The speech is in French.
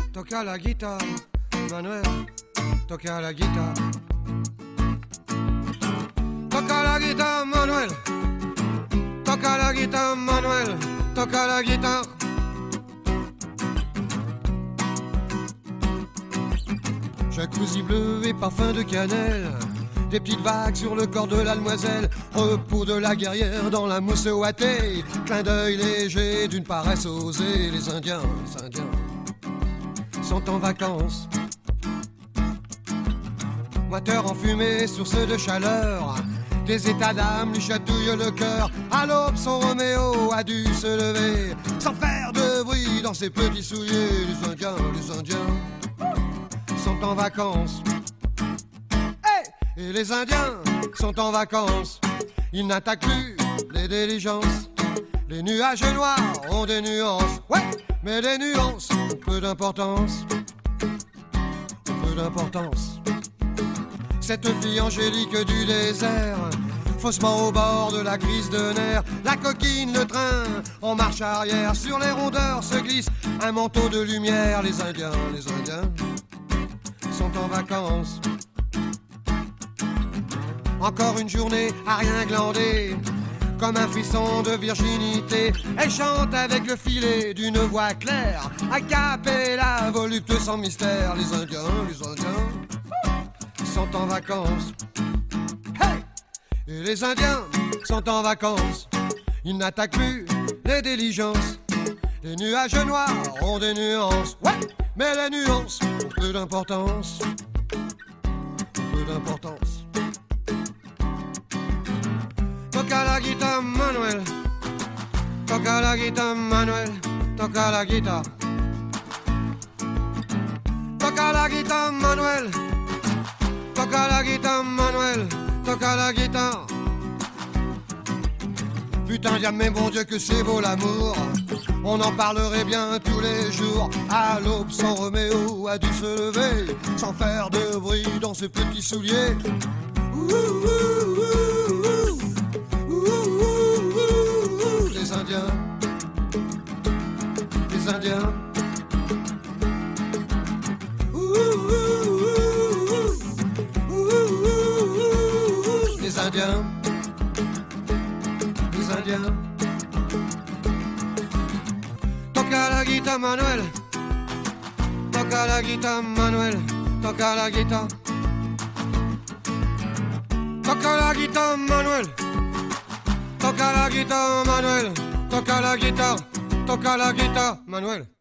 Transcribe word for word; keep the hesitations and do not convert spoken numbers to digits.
toca la guitare, Manuel, toca la guitare. Toca la guitare, Manuel, toca la guitare, Manuel, toca la guitare. Jacuzzi bleu et parfum de cannelle, des petites vagues sur le corps de la demoiselle, repos de la guerrière dans la mousse ouatée, clin d'œil léger d'une paresse osée. Les Indiens, les Indiens sont en vacances, moteur enfumé, source de chaleur, des états d'âme lui chatouillent le cœur. À l'aube son Roméo a dû se lever, sans faire de bruit dans ses petits souliers. Les Indiens, les Indiens sont en vacances. Et les Indiens sont en vacances, ils n'attaquent plus les diligences. Les nuages noirs ont des nuances, ouais, mais les nuances ont peu d'importance, ont peu d'importance. Cette fille angélique du désert, faussement au bord de la crise de nerfs, la coquine, le train, en marche arrière, sur les rondeurs se glisse un manteau de lumière. Les Indiens, les Indiens sont en vacances. Encore une journée à rien glander, comme un frisson de virginité. Elle chante avec le filet d'une voix claire, a cappella, voluptueux sans mystère. Les Indiens, les Indiens sont en vacances. Hey! Et les Indiens sont en vacances, ils n'attaquent plus les diligences. Les nuages noirs ont des nuances, ouais, mais les nuances ont peu d'importance, peu d'importance. Toca la guitare, Manuel, toca la guitare, Manuel, toca la guitare. Toca la guitare, Manuel, toca la guitare, Manuel, toca la guitare. Putain, diable, mais bon Dieu que c'est beau l'amour, on en parlerait bien tous les jours. À l'aube, son Roméo a dû se lever, sans faire de bruit dans ses petits souliers. Ouh, ouh, ouh, ouh. Les Indiens, les Indiens, ouh, ouh, ouh, ouh, les Indiens, les Indiens. Toca la guitare, Manuel, toca la guitare, Manuel, toca la guitare. Toca la guitare, Manuel, toca la guitare, Manuel, toca la guitare, toca la guitare, Manuel.